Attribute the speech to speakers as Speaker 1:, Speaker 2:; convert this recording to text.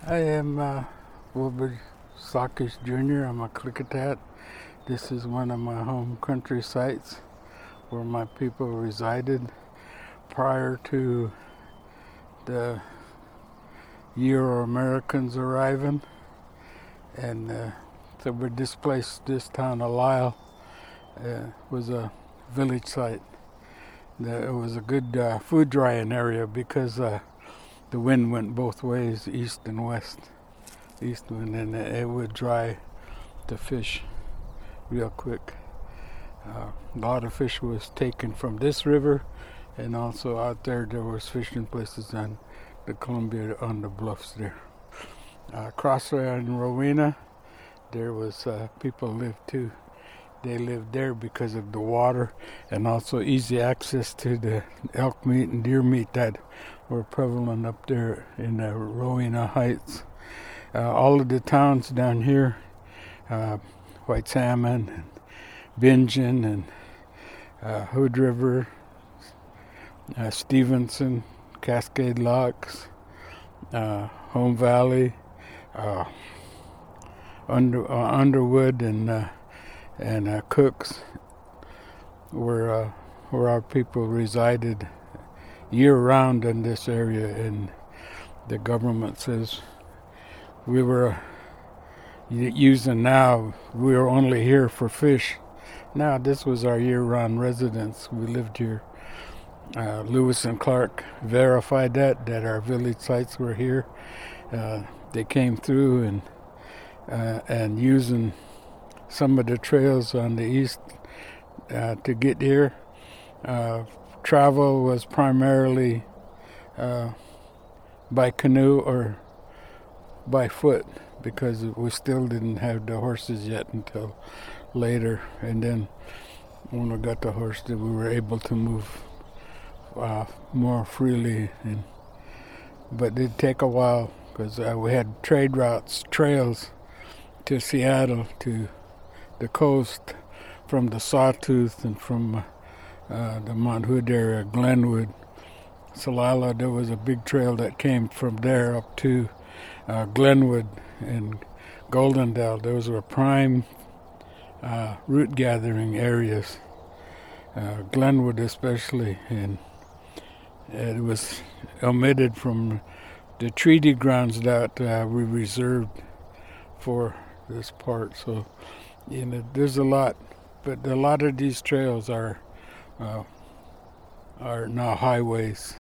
Speaker 1: I am Wilbur Sakish Jr. I'm a Klickitat. This is one of my home country sites where my people resided prior to the Euro-Americans arriving. And so we displaced this town of Lyle. Was a village site. It was a good food drying area because the wind went both ways, east and west. East wind, and it would dry the fish real quick. A lot of fish was taken from this river, and also out there was fishing places on the Columbia on the bluffs there. Crossway on Rowena, there was people lived too. They lived there because of the water and also easy access to the elk meat and deer meat that were prevalent up there in the Rowena Heights. All of the towns down here, White Salmon, and Bingen, and Hood River, Stevenson, Cascade Locks, Home Valley, Underwood, and Cooks, where our people resided year-round in this area, and the government says we were using now, we were only here for fish. Now this was our year-round residence. We lived here. Lewis and Clark verified that our village sites were here. They came through and using some of the trails on the east to get here. Travel was primarily by canoe or by foot because we still didn't have the horses yet until later. And then when we got the horses, we were able to move more freely. But it did take a while because we had trade routes, trails to Seattle, to the coast, from the Sawtooth and from the Mount Hood area, Glenwood, Celala. There was a big trail that came from there up to Glenwood and Goldendale. Those were prime root gathering areas, Glenwood especially, and it was omitted from the treaty grounds that we reserved for this part. So, there's a lot, but a lot of these trails are now highways.